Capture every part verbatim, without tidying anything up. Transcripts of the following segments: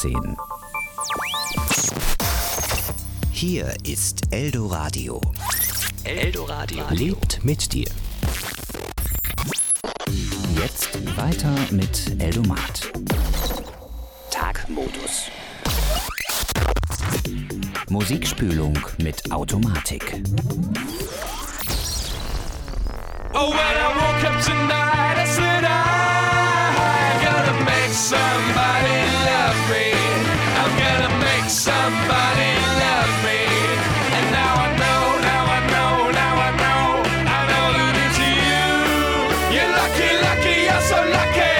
achtzehn. Hier ist Eldoradio. Eldoradio lebt mit dir. Jetzt weiter mit Eldomat. Tagmodus. Musikspülung mit Automatik. Oh, when I woke up tonight, I said I'm gonna make somebody love me. I'm gonna make somebody love me. And now I know, now I know, now I know, I know that it's you. You're lucky, lucky, you're so lucky.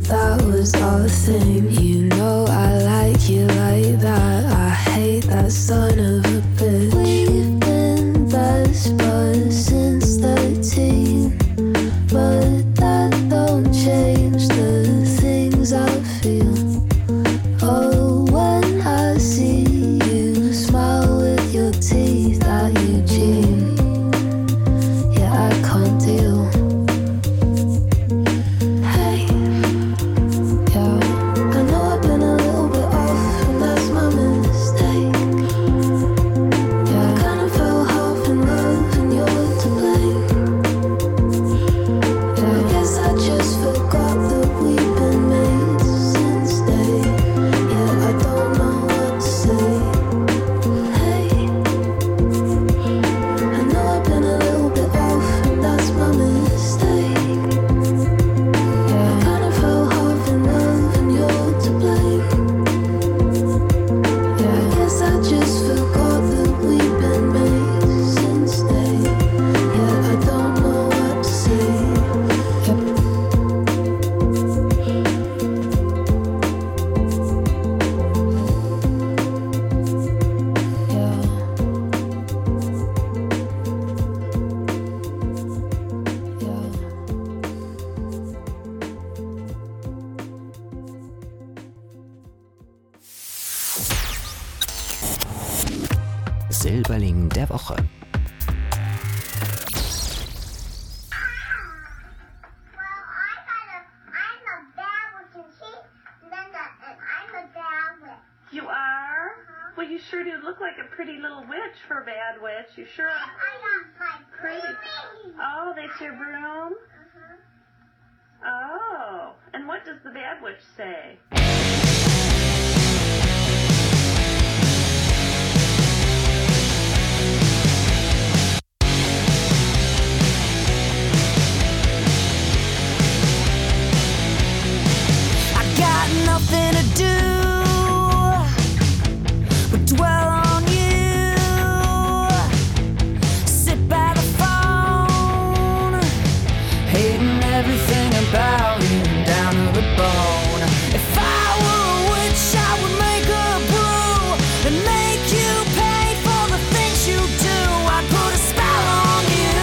that was our thing. You know I like you like that. I hate that son of a bitch. We've been best buds since thirteen, but that don't change the things I feel. Oh, when I see you smile with your teeth that you cheat, yeah, I can't deal. Hey, yeah, I know I've been a little bit off, and that's my mistake. Yeah, I kinda fell half in love, and you're to blame. Yeah, I guess I just forgot that we've been made since day. Yeah, I don't know what to say. Hey, I know I've been a little bit off, and that's my mistake. Yeah, I kinda fell half in love, and you're to blame. Yeah, I guess I just forgot that we've been made since day. Yeah, I don't know what to say. Yep. Yeah. Yeah. Silberling der Woche. Well, I got a, I'm a bear with a sheep, Linda, and I'm a bear with. You are? Well, you sure do look like a pretty little witch for a bad witch. You sure are I got my pretty. baby. Oh, that's your broom? Uh-huh. Oh. And what does the bad witch say? I got nothing to do but dwell on you. Sit by the phone, hating everything about you down to the bone. If I were a witch, I would make a brew and make you pay for the things you do. I'd put a spell on you.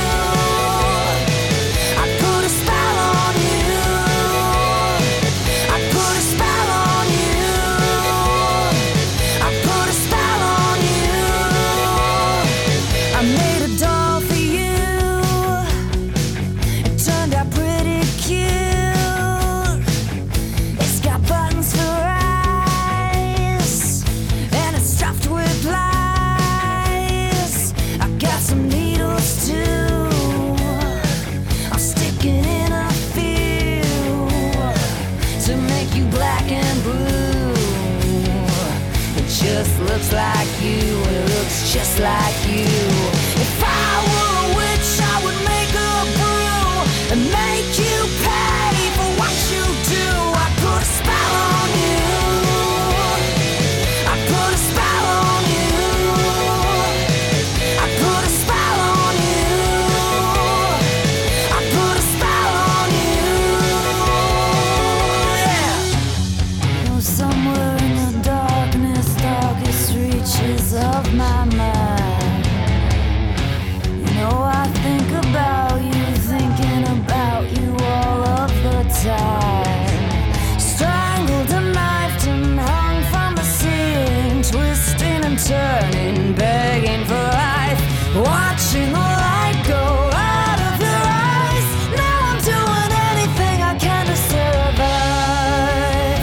I'd put a spell on you. I put a spell on you. I put a spell on you. I made a doll for you. It turned out pretty cute. It's got buttons for eyes, and it's stuffed with lies. I got some needles too. I'm sticking in a few to make you black and blue. It just looks like you, it looks just like you. If I were a witch, I would make a brew and make you pay for what you do. I put a spell on you. I put a spell on you. I put a spell on you. I put a spell on you. Yeah. You're somewhere in the darkness, darkest reaches of my mind. You know I think about you, thinking about you all of the time. Strangled and knifed and hung from the ceiling, twisting and turning, begging for life, watching the light go out of your eyes. Now I'm doing anything I can to survive.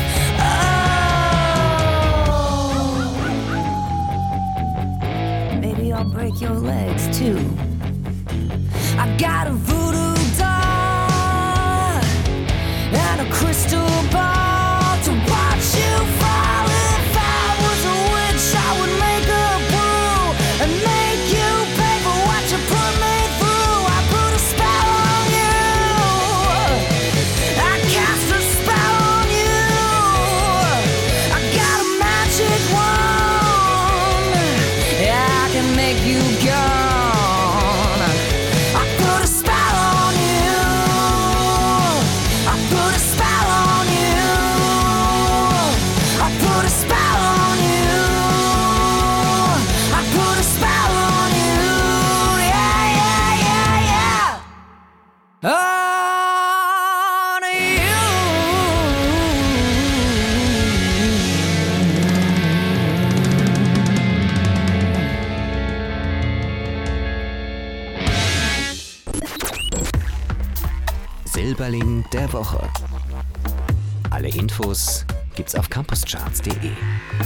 Oh, maybe I'll break your legs too. I got a voodoo doll and a crystal ball to watch you fall. If I was a witch, I would make a brew and make you pay for what you put me through. I put a spell on you. I cast a spell on you. I got a magic wand. Yeah, I can make you gone. I put a spell on you. I put a spell on Neuerling der Woche. Alle Infos gibt's auf campuscharts punkt de.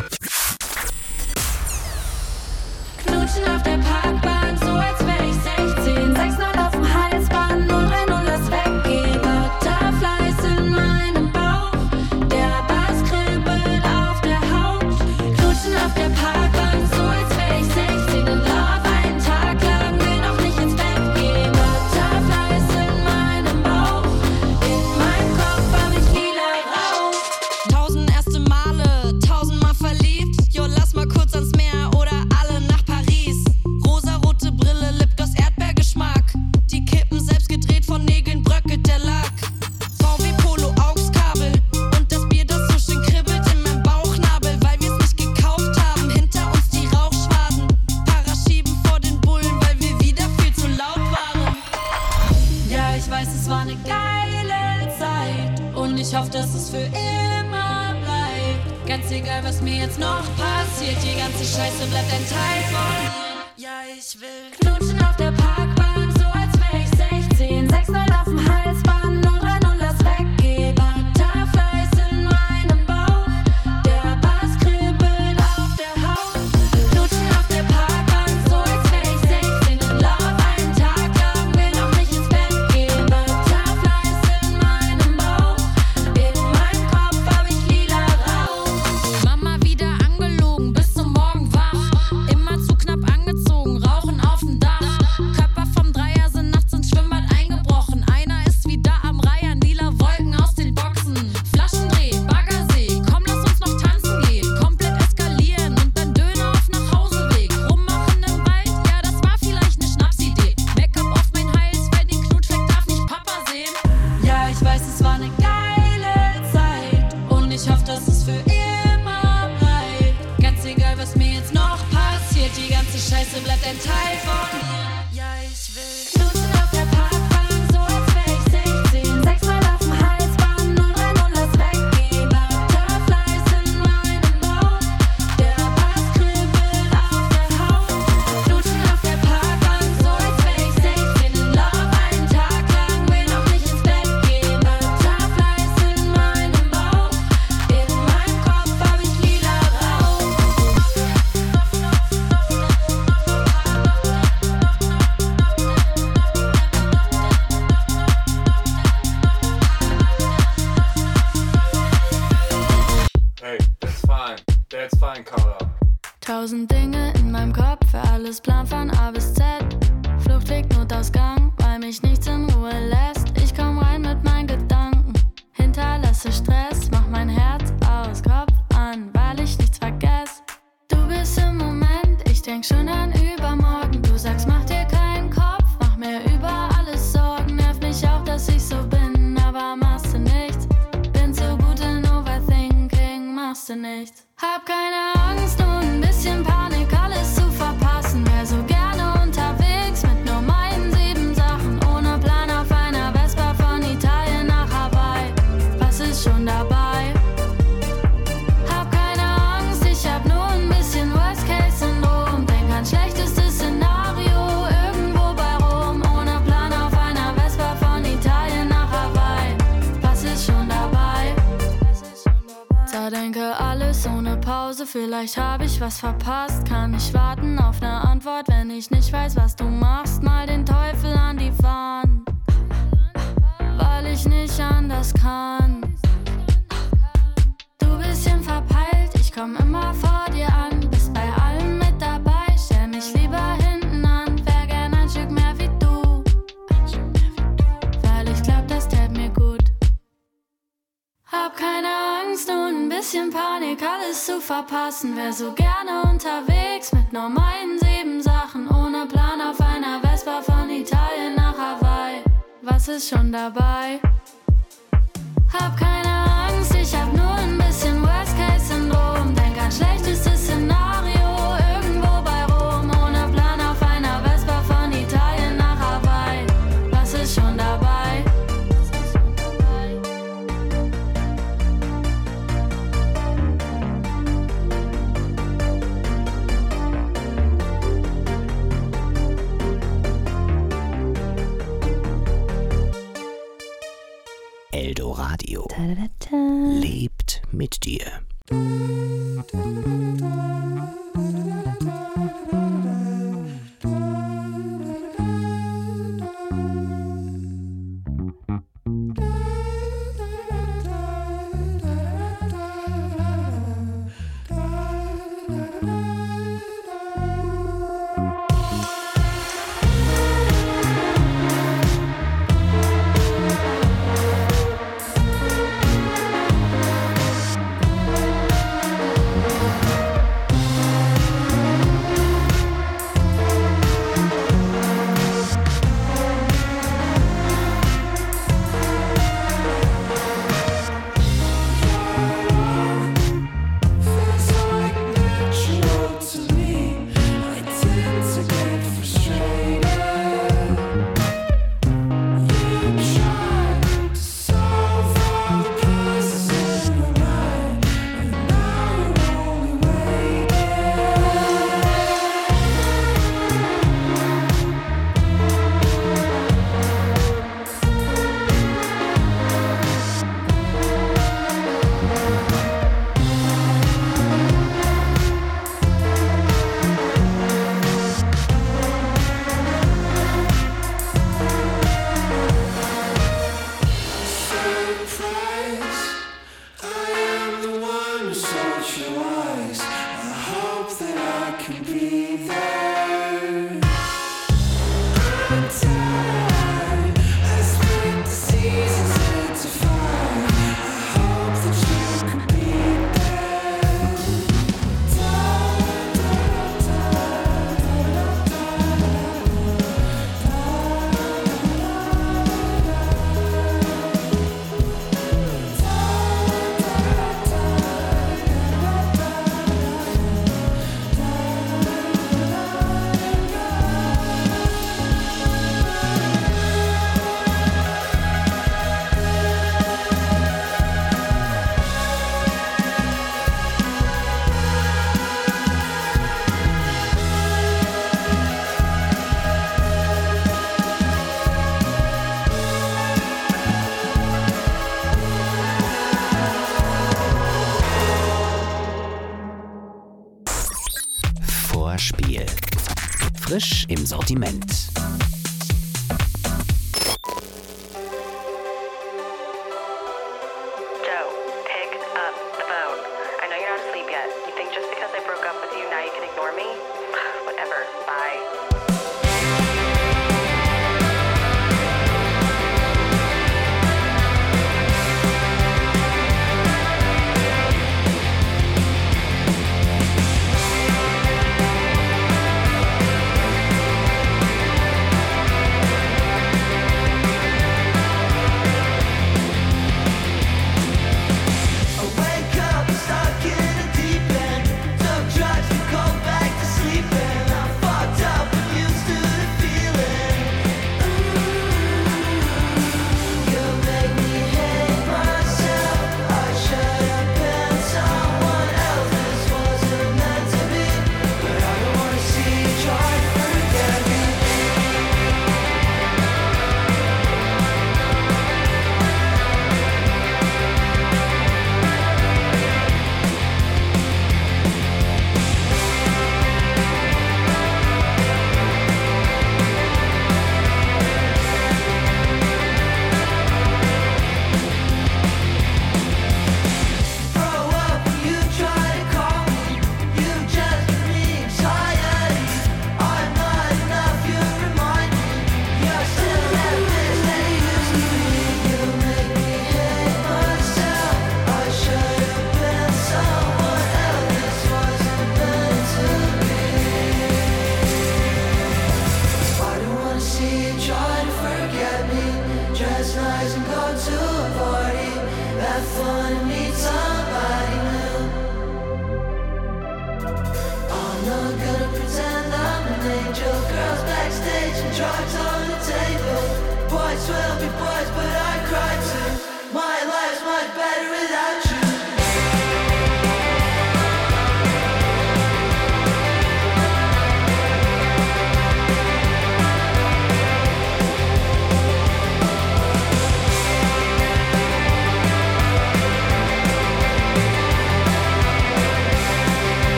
Knutschen auf der Parkbahn, so als wär ich sechzehn. sechs null auf dem Halsband, null drei null, lass weggehen. Butterflies in meinem Bauch, der Bass kribbelt auf der Haut. Knutschen auf der Parkbahn, so als wär ich sechzehn. In Love einen Tag lang, will noch nicht ins Bett gehen. Butterflies in meinem Bauch, in meinem Kopf hab ich lila Rauch. Tausend erste Male, tausendmal verliebt. Jo, lass mal kurz ans Meer oder alle nach Paris. Rosarote Brille, Lipgloss, Erdbeergeschmack. Die Kippen selbst gedreht, von Nägeln bröckelt der Lack. V W Polo, Augskabel und das Bier, das so schön kribbelt in meinem Bauchnabel. Weil wir's nicht gekauft haben, hinter uns die Rauchschwaden. Paraschieben vor den Bullen, weil wir wieder viel zu laut waren. Ja, ich weiß, es war eine geile Zeit und ich hoffe, dass es für immer bleibt. Ganz egal, was mir jetzt noch passiert, die ganze Scheiße bleibt ein Teil von mir. Ja, ich will knutschen auf der Parkbahn, so als wär ich sechzehn. sechs null auf dem Halsband, null drei null, lass weggehen. Butterflies in meinem Bauch, der Bass kribbelt auf der Haut. Knutschen auf der Parkbahn, so als wär ich sechzehn. In Love einen Tag lang, will noch nicht ins Bett gehen. Butterflies in meinem Bauch, in meinem Kopf hab ich lila Rauch. Mama wieder angelogen, bis zum Morgen wach. Immer zu knapp angezogen, rauchen auf dem Dach. Körper vom Dreier sind nachts ins Schwimmbad eingebrochen. Einer ist wieder am Reihen, lila Wolken aus den Boxen. Flaschendreh, Baggersee, komm, lass uns noch tanzen gehen. Komplett eskalieren und dann Döner auf Nachhauseweg. Rummachen im Wald, ja, das war vielleicht eine Schnapsidee. Make-up auf mein Hals, weil den Knutschfleck darf nicht Papa sehen. Ja, ich weiß, es war eine geile Zeit und ich hoffe, dass es für immer bleibt. Ganz egal, was mir jetzt noch passiert, die ganze Scheiße bleibt ein Teil von mir. Ja, ich will knutschen auf der Parkbahn, so als wär ich sechzehn. sechs null auf dem Halsband, null drei null, lass weggehen. Butterflies in meinem Bauch, der Bass kribbelt auf der Haut. Knutschen auf der Parkbahn, so als wär ich sechzehn. In Love einen Tag lang, will noch nicht ins Bett gehen. Butterflies in meinem Bauch, in meinem Kopf hab ich lila Rauch. Hey, that's fine. That's fine, Carla. Tausend Dinge in meinem Kopf, für alles Plan von A bis Z. Fluchtweg, Notausgang, weil mich nichts in Ruhe lässt. Ich komm rein mit meinen Gedanken, hinterlasse Stress, mach mein Herz aus, Kopf an, weil ich nichts vergess. Du bist im Moment, ich denk schon an übermorgen. Du sagst, mach dir keinen Kopf, mach mir über alles Sorgen. Nervt mich auch, dass ich so bin, aber machst du nichts. Bin zu gut in Overthinking, machst du nichts. Hab keine Angst, nur ein bisschen Panik, alles zu verpassen. Wär so gerne unterwegs mit nur meinen sieben Sachen. Ohne Plan auf einer Vespa von Italien nach Hawaii. Was ist schon dabei? Hab keine Angst, ich hab nur ein bisschen Worst-Case-Syndrom. Denk an schlechtestes Szenario, irgendwo bei Rom. Ohne Plan auf einer Vespa von Italien nach Hawaii. Was ist schon dabei? Zerdenke alles ohne Pause, vielleicht hab ich was verpasst. Kann ich warten auf ne Antwort, wenn ich nicht weiß, was du machst. Mal den Teufel an die Wand, weil ich nicht anders kann. Du bisschen verpeilt, ich komm immer vor dir an. Bist bei allem mit dabei, stell mich lieber hinten an. Wär gern ein Stück mehr wie du, weil ich glaub, das tät mir gut. Hab keine Angst, nur ein bisschen Panik, alles zu verpassen. Wär so gerne unterwegs mit nur meinen sieben Sachen. Ohne Plan auf einer Vespa von Italien nach Hawaii. Was ist schon dabei? Hab keine Angst, ich hab nur ein bisschen Worst-Case-Syndrom. Denk an schlechtestes Szenario, irgendwo bei Rom. Ohne Plan auf einer Vespa von Italien nach Hawaii. Was ist schon dabei? lebt mit dir. Vorspiel. Frisch im Sortiment. Joe, pick up the phone. I know you're not asleep yet. You think just because I broke up with you now you can ignore me? Whatever. Bye.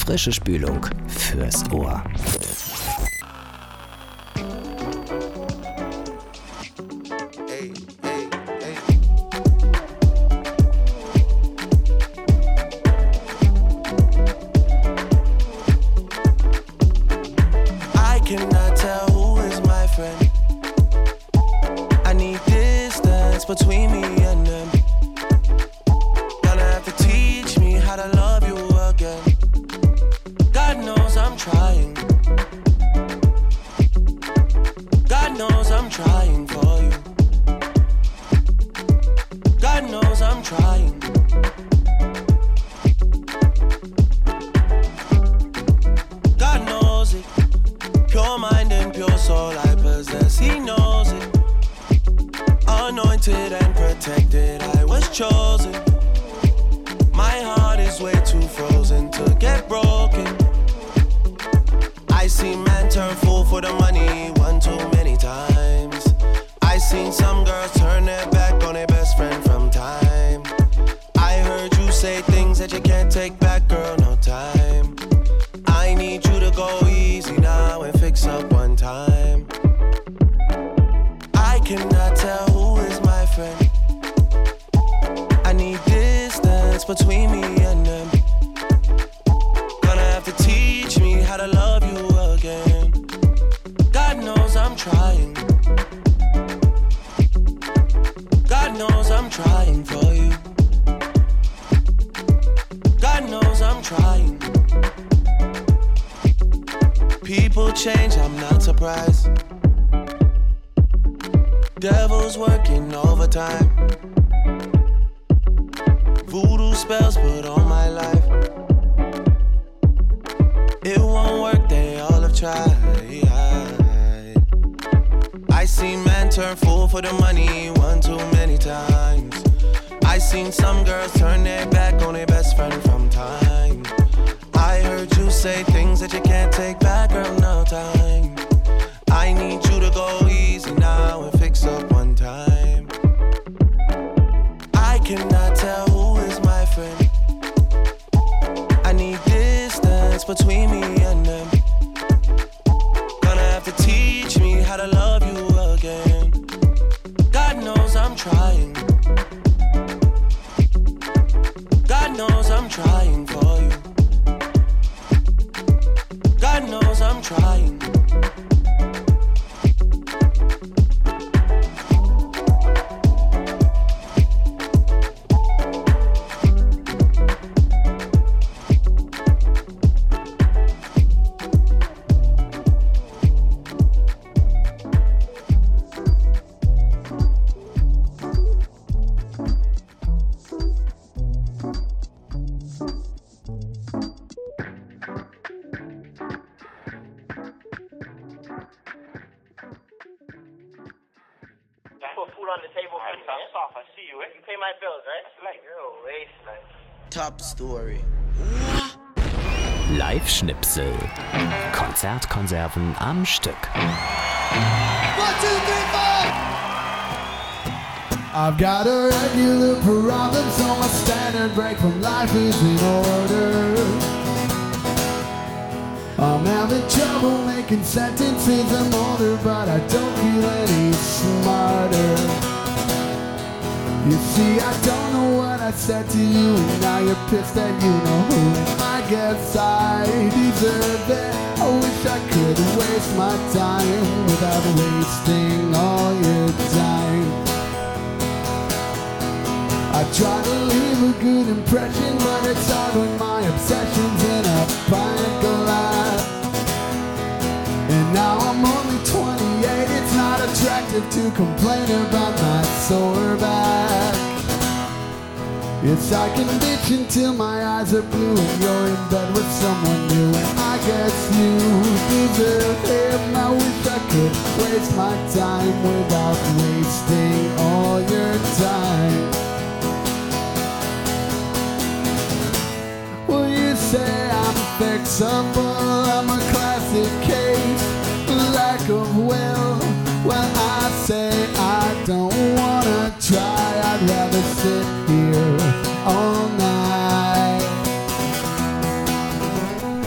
frische Spülung fürs Ohr. Between me and them, gonna have to teach me how to love you again. God knows I'm trying. God knows I'm trying for you. God knows I'm trying. God knows it. Pure mind and pure soul I possess. He knows it. Anointed and protected, I was chosen. My heart is way too frozen to get broken. I seen man turn fool for the money one too many times. I seen some girls turn their back on their best friend from time. I heard you say things that you can't take back, girl, no time. I need you to go easy now and fix up one time. I cannot tell who is my friend. I need distance between me and them. Gonna have to teach me how to love you again. God knows I'm trying. God knows I'm trying for you. God knows I'm trying. People change, I'm not surprised. Devil's working overtime. Voodoo spells put on my life. It won't work, they all have tried. I seen man turn fool for the money one too many times. I seen some girls turn their back on their best friend from time. I heard you say things that you can't take back, girl, no time. I need you to go easy now and fix up one time. I cannot tell who is my friend. I need distance between me and them. Gonna have to teach me how to love you again. God knows I'm trying. God knows I'm trying for you. God knows I'm trying. Top Story. Live-Schnipsel. Konzertkonserven am Stück. One, two, three, four. I've got a regular problem, so my standard break from life is in order. I'm having trouble making sentences, I'm older, but I don't feel any smarter. You see, I don't know what I said to you, and now you're pissed that you know who. I guess I deserve it. I wish I could waste my time without wasting all your time. I try to leave a good impression, but it's hard when my obsession's in a pint glass. And now I'm only twenty-eight, it's not attractive to complain about my sore back. Yes, I can bitch until my eyes are blue and you're in bed with someone new. And I guess you deserve him. I wish I could waste my time without wasting all your time. Well, you say I'm fixable, I'm a classic case, lack of will. Well, I say I don't wanna try, I'd rather sit here all night.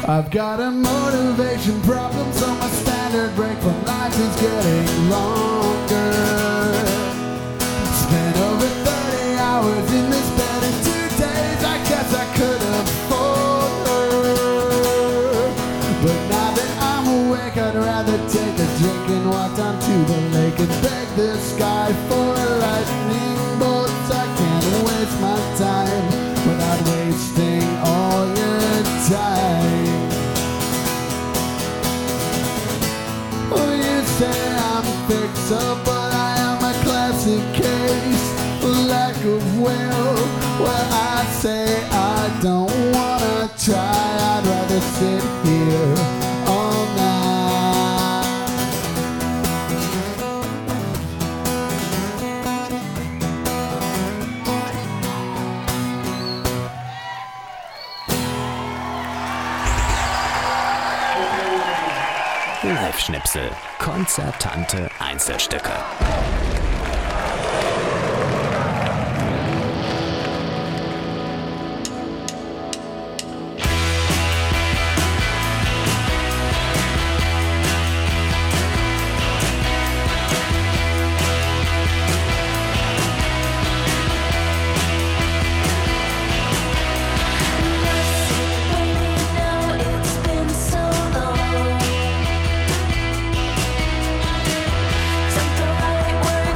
I've got a motivation problem, so my standard break from life is getting longer. Spent over thirty hours in this bed in two days. I guess I could afford her, but now that I'm awake, I'd rather take a drink and walk down to the lake and beg the sky for a lightning bolt. I can't waste my time without wasting all your time. Oh, you say I'm fixable, but I am a classic case. Lack of will, well, I say I don't wanna try. I'd rather sit here all night. Live-Schnipsel, konzertante Einzelstücke. Something right where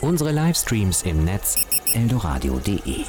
Unsere Livestreams im Netz eldoradio punkt de.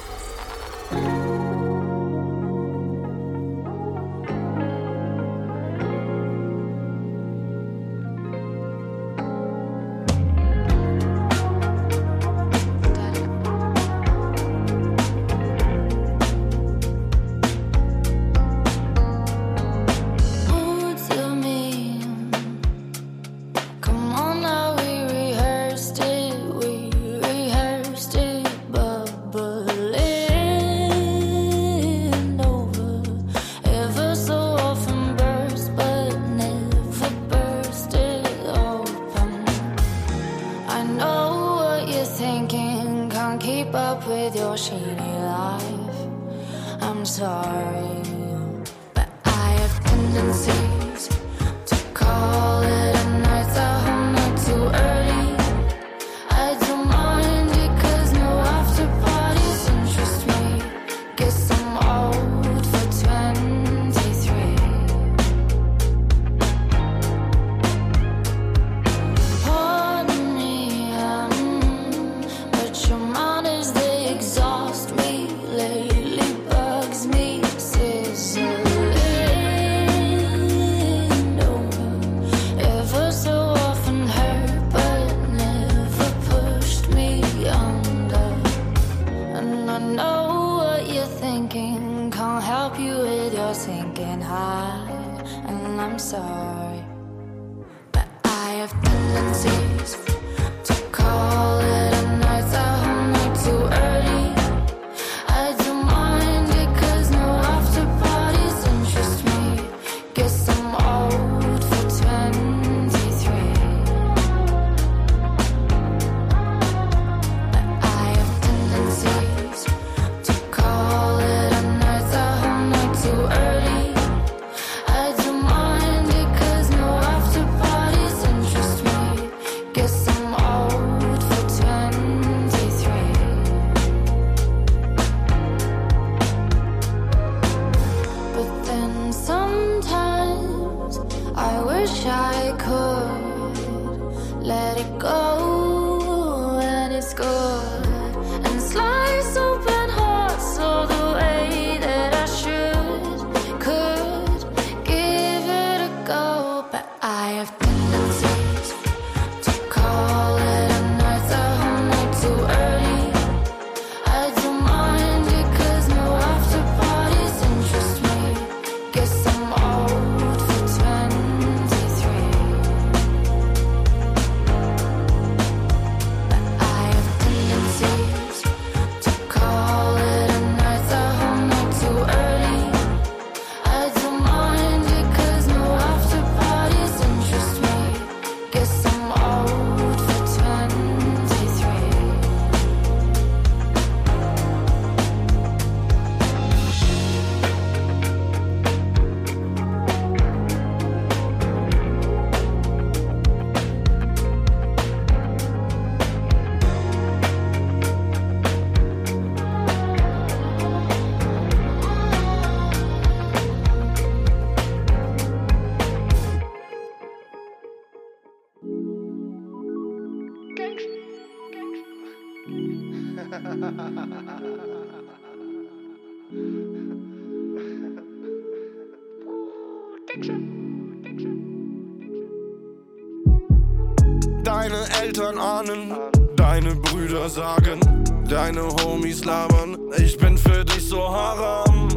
Deine Eltern ahnen, deine Brüder sagen, deine Homies labern, ich bin für dich so haram.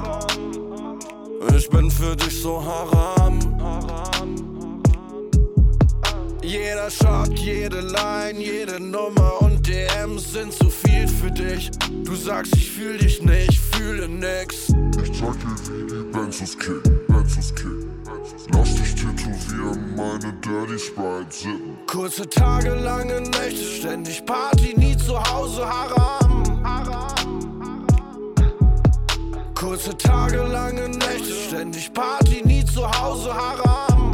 Ich bin für dich so haram. Jeder Shot, jede Line, jede Nummer und D Ms sind zu viel für dich. Du sagst, ich fühl dich nicht, fühle nix. Ich zeig dir, wie die Benzos kicken, Benzos kicken. Lass dich tätowieren, meine Dirty Sprite sippen. Kurze Tage, lange Nächte, ständig Party, nie zu Hause, haram. Kurze Tage, lange Nächte, ständig Party, nie zu Hause, haram.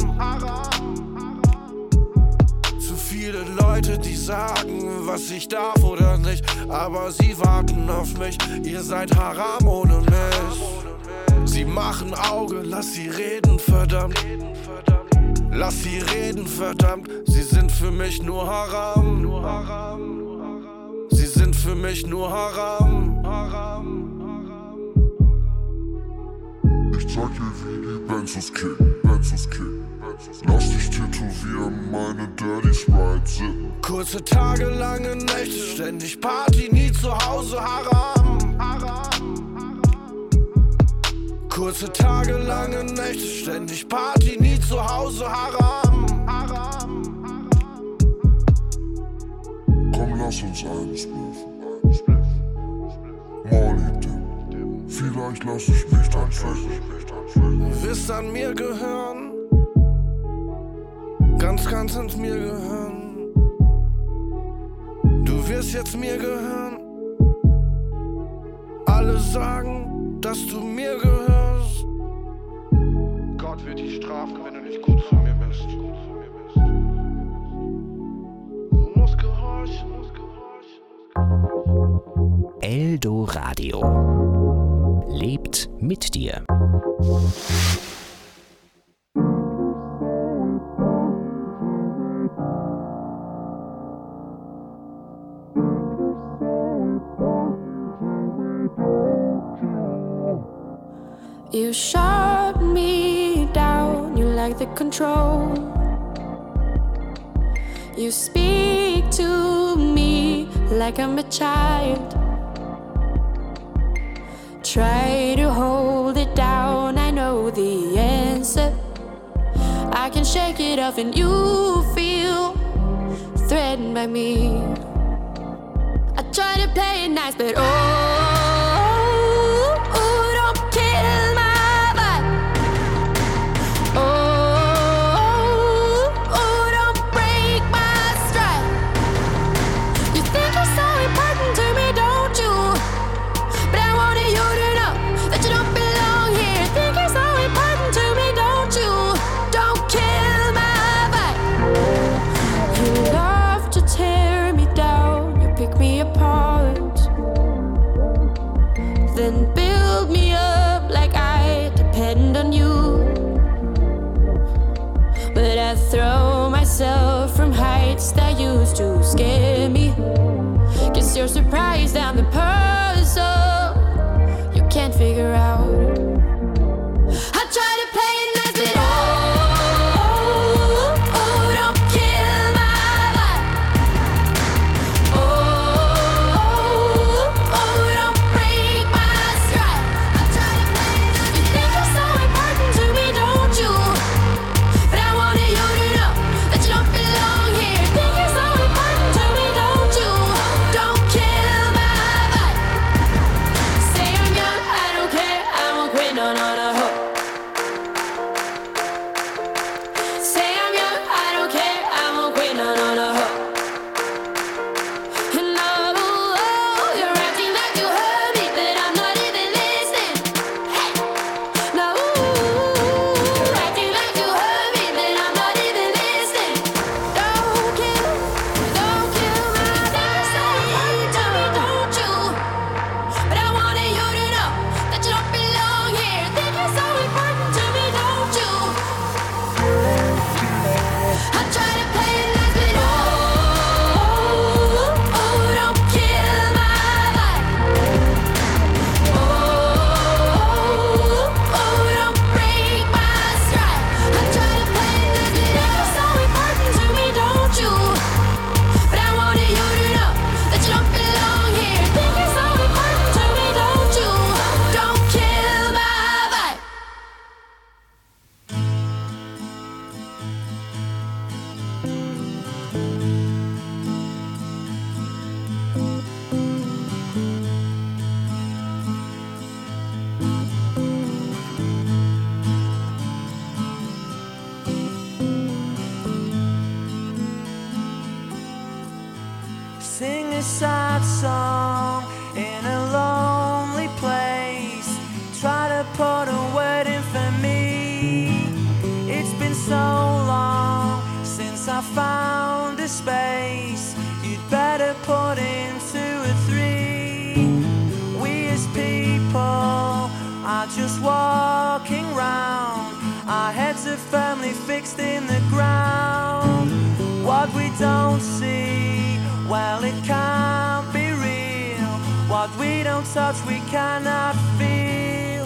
Zu viele Leute, die sagen, was ich darf oder nicht, aber sie warten auf mich, ihr seid haram ohne mich. Sie machen Auge, lass sie reden, verdammt. Lass sie reden, verdammt, sie sind für mich nur Haram. Nur Haram. Sie sind für mich nur Haram. Haram. Ich zeig dir, wie die Benzos kicken, Benzos kicken. Lass dich tätowieren, meine Dirty Sprite sippen. Kurze Tage, lange Nächte, ständig Party, nie zu Hause, Haram. Haram. Kurze Tage, lange Nächte, ständig Party, nie zu Hause, Haram. Haram. Komm, lass uns eins spliffen. Molly Dip, vielleicht lass ich mich dann ficken. Wirst an mir gehören, ganz, ganz ins mir gehören. Du wirst jetzt mir gehören. Alle sagen, dass du mir gehörst. Gott wird dich strafen, wenn du nicht gut zu mir bist. Du musst gehorchen, musst gehorchen. Eldo Radio lebt mit dir. You shut me down, you like the control. You speak to me like I'm a child. Try to hold it down, I know the answer. I can shake it off and you feel threatened by me. I try to play it nice, but oh, from heights that used to scare me. Guess you're surprised I'm the person you can't figure out. I try to play it nice, but oh, oh, oh, don't kill my vibe. Oh, oh, oh, don't break my stride. I try to play it nice. You think you're so important to me, don't you? But I wanted you to know that you don't belong here. Think you're so important to me, don't you? Don't kill my vibe. Say I'm young, I don't care, I won't quit, no, no, no. Say I'm young, I don't care, I won't quit, no, no, no. And oh, oh, you're acting like you heard me, but I'm not even listening. Hey, no, acting like you heard me, but I'm not even listening. Don't kill, don't kill my vibe. Tell me, don't you? But I wanted you to know that you don't belong here. Think you're so important to me, don't you? I try to play it nice, but oh, oh, don't kill my vibe. Oh, oh, don't break my stride. I try to play it nice, but you're so important to me, don't you? But I wanted you to know that you don't belong here. Think you're so important to me, don't you? Don't kill my vibe. Sing a sad song in a lonely place. Try to put a word in for me. It's been so long since I found a space. You'd better put in two or three. We as people are just walking round. Our heads are firmly firmly fixed in the ground. What we don't see, well, it can't be real. What we don't touch, we cannot feel.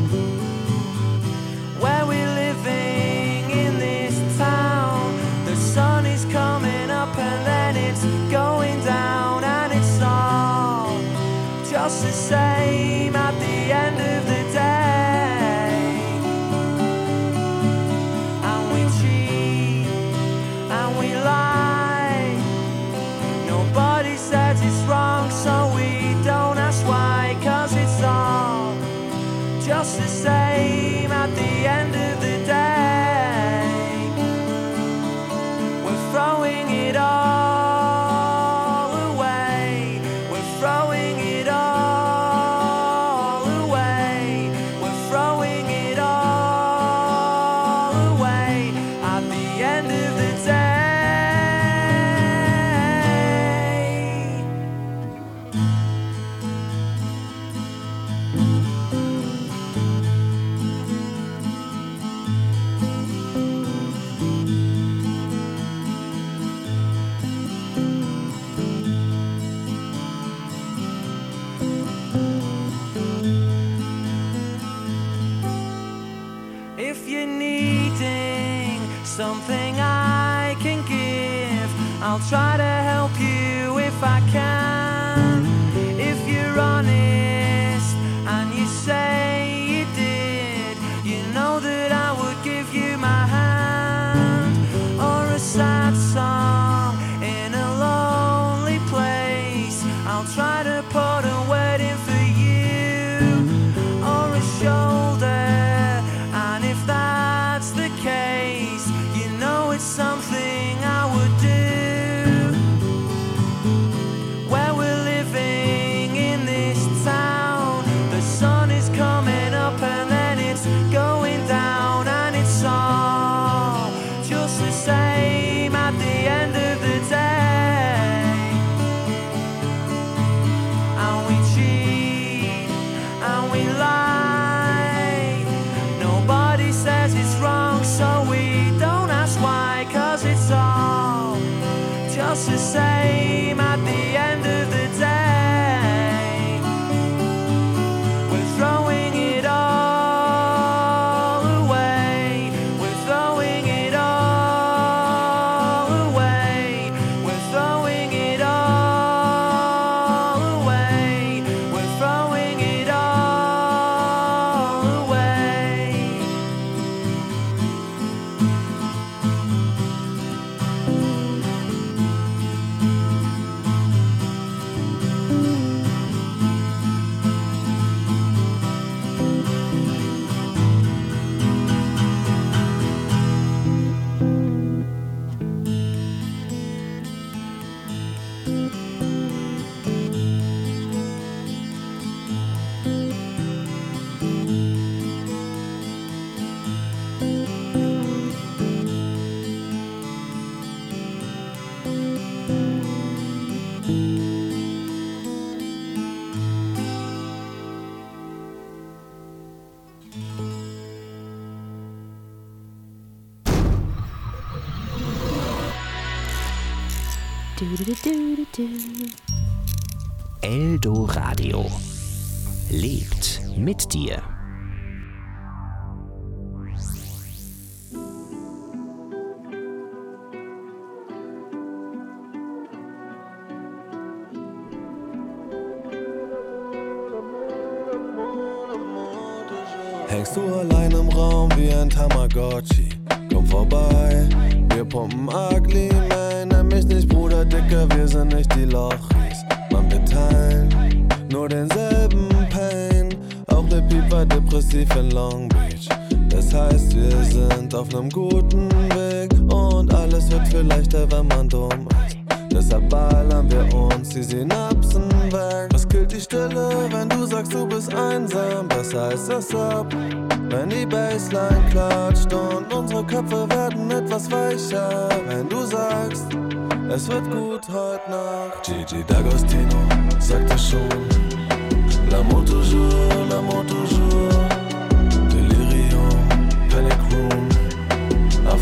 Where we're living in this town, the sun is coming up and then it's going down, and it's all just the same at the end of the day. And we cheat and we lie. Nobody says it's wrong, so we don't ask why, 'cause it's all just the same at the end of the day. We're throwing it all away. We're throwing it all away. We're throwing it all away at the end of the day. If you're needing something I can give, I'll try to help you if I can. If you're honest and you say you did, you know that I would give you my hand. Or a sad song in a lonely place, I'll try to put a word in for you. Or a shoulder, and if that's the case, you know it's something I would do. Where we're living in this town, the sun is coming up and then it's going down, and it's all just the same at the end of the day. And we cheat and we lie. Nobody says it's wrong, so we don't ask why, 'cause it's all just the same at the end of the day. We're throwing it all away. We're throwing it all away. We're throwing it all away. We're throwing it all away. Eldo Radio lebt mit dir. Hängst du allein im Raum wie ein Tamagotchi? Komm vorbei, wir pumpen ugly, man. Nenn mich nicht Bruder Dicker, wir sind nicht die Lochis. Man, wir teilen nur denselben Pain. Auch der Piep war depressiv in Long Beach. Das heißt, wir sind auf nem guten Weg und alles wird viel leichter, wenn man dumm ist. Deshalb ballern wir uns die Synapsen weg. Was killt die Stille, wenn du sagst, du bist einsam? Besser ist es ab, wenn die Bassline klatscht und unsere Köpfe werden etwas weicher. Wenn du sagst, es wird gut heute Nacht. Gigi D'Agostino sagte schon, l'amour toujours, l'amour toujours. Delirium, Panic Room,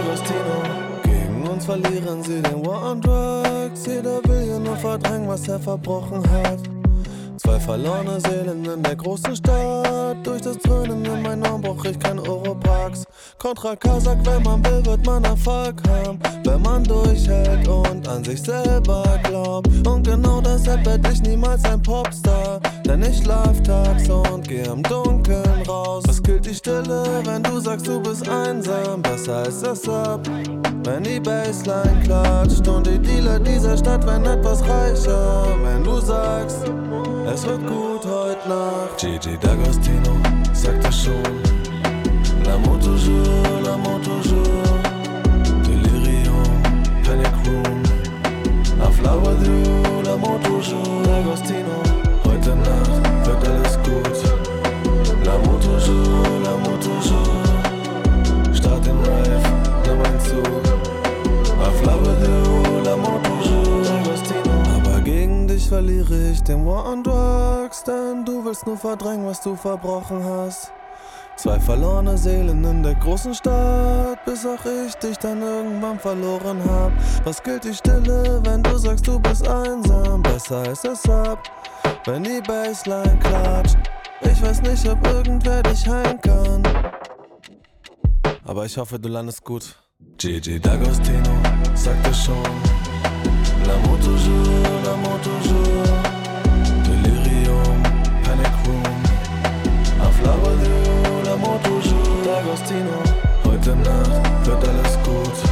D'Agostino. Gegen uns verlieren sie den War on Drugs. Jeder will ja nur verdrängen, was er verbrochen hat. Zwei verlorene Seelen in der großen Stadt. Durch das Dröhnen in meinen Ohren brauch ich kein Oropax. Contra K sagt, wenn man will, wird man Erfolg haben. Wenn man durchhält und an sich selber glaubt. Und genau deshalb werd ich niemals ein Popstar. Denn ich schlaf tags und geh im Dunkeln raus. Was gilt die Stille, wenn du sagst, du bist einsam? Besser ist es ab, wenn die Bassline klatscht. Und die Dealer dieser Stadt werden etwas reicher. Wenn du sagst, es wird gut heute Nacht. Gigi D'Agostino sagte schon, l'amour toujours, l'amour toujours. Delirium, Panic Room. I fly with you, l'amour toujours. D'Agostino, heute Nacht wird alles gut. L'amour toujours, l'amour toujours. Start den Rave, nimm ein Zug. I fly with you, l'amour toujours. D'Agostino. Aber gegen dich verliere ich den War on Drugs, denn du willst nur verdrängen, was du verbrochen hast. Zwei verlorene Seelen in der großen Stadt, bis auch ich dich dann irgendwann verloren hab. Was gilt die Stille, wenn du sagst, du bist einsam? Besser ist es ab, wenn die Bassline klatscht. Ich weiß nicht, ob irgendwer dich heilen kann, aber ich hoffe, du landest gut. Gigi D'Agostino sagte schon, l'amour toujours, l'amour toujours. Delirium, Panic Room. I fly with you, l'amour toujours. D'Agostino, heute Nacht wird alles gut.